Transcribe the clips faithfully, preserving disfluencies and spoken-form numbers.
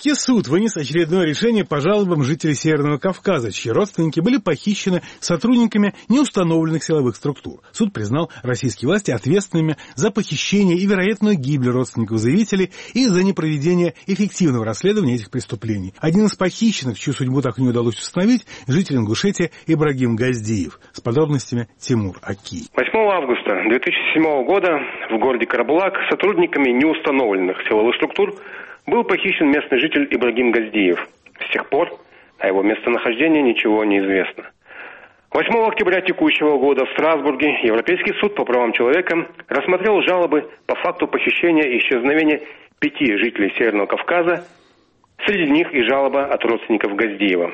Российский суд вынес очередное решение по жалобам жителей Северного Кавказа, чьи родственники были похищены сотрудниками неустановленных силовых структур. Суд признал российские власти ответственными за похищение и вероятную гибель родственников заявителей и за непроведение эффективного расследования этих преступлений. Один из похищенных, чью судьбу так и не удалось установить, житель Ингушетии Ибрагим Газдиев. С подробностями Тимур Аки. восьмого августа две тысячи седьмого года в городе Карабулак сотрудниками неустановленных силовых структур был похищен местный житель Ибрагим Газдиев. С тех пор о его местонахождении ничего не известно. восьмого октября текущего года в Страсбурге Европейский суд по правам человека рассмотрел жалобы по факту похищения и исчезновения пяти жителей Северного Кавказа, среди них и жалоба от родственников Газдиева.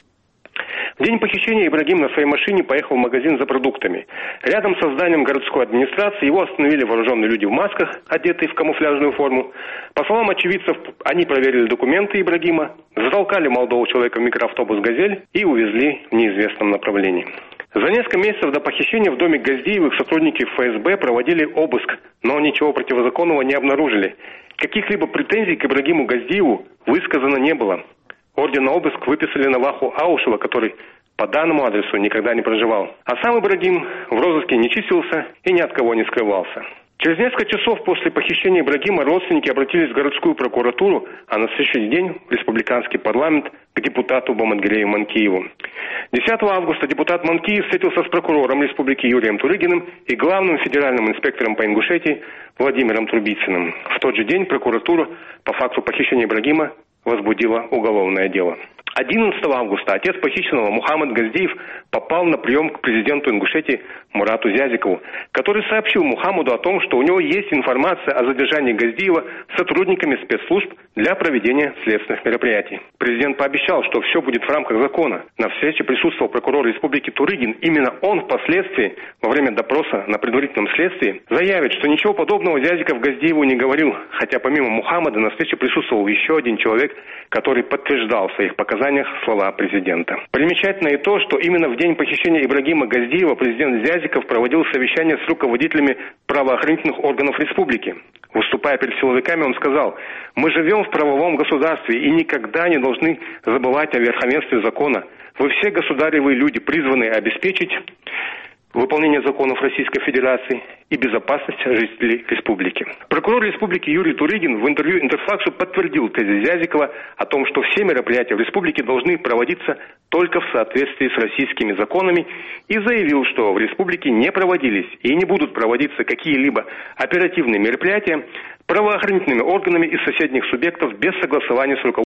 В день похищения Ибрагим на своей машине поехал в магазин за продуктами. Рядом со зданием городской администрации его остановили вооруженные люди в масках, одетые в камуфляжную форму. По словам очевидцев, они проверили документы Ибрагима, затолкали молодого человека в микроавтобус «Газель» и увезли в неизвестном направлении. За несколько месяцев до похищения в доме Газдиевых сотрудники эф эс бэ проводили обыск, но ничего противозаконного не обнаружили. Каких-либо претензий к Ибрагиму Газдиеву высказано не было. Ордер на обыск выписали Наваху Аушева, который по данному адресу никогда не проживал. А сам Ибрагим в розыске не числился и ни от кого не скрывался. Через несколько часов после похищения Ибрагима родственники обратились в городскую прокуратуру, а на следующий день в республиканский парламент к депутату Бамангелею Манкиеву. десятого августа депутат Манкиев встретился с прокурором республики Юрием Турыгиным и главным федеральным инспектором по Ингушетии Владимиром Трубицыным. В тот же день прокуратура по факту похищения Ибрагима возбудила уголовное дело. одиннадцатого августа отец похищенного Мухаммад Газдиев попал на прием к президенту Ингушетии Мурату Зязикову, который сообщил Мухаммаду о том, что у него есть информация о задержании Газдиева сотрудниками спецслужб для проведения следственных мероприятий. Президент пообещал, что все будет в рамках закона. На встрече присутствовал прокурор республики Турыгин. Именно он впоследствии, во время допроса на предварительном следствии, заявит, что ничего подобного Зязиков Газдиеву не говорил, хотя помимо Мухаммада на встрече присутствовал еще один человек, который подтверждал в своих показаниях слова президента. Примечательно и то, что именно в день похищения Ибрагима Газдиева президент Зязиков проводил совещание с руководителями правоохранительных органов республики. Выступая перед силовиками, он сказал: «Мы живем в правовом государстве и никогда не должны забывать о верховенстве закона. Вы все государевые люди, призванные обеспечить выполнение законов Российской Федерации и безопасность жителей республики». Прокурор республики Юрий Турыгин в интервью Интерфаксу подтвердил тезис Зязикова о том, что все мероприятия в республике должны проводиться только в соответствии с российскими законами, и заявил, что в республике не проводились и не будут проводиться какие-либо оперативные мероприятия правоохранительными органами из соседних субъектов без согласования с руководством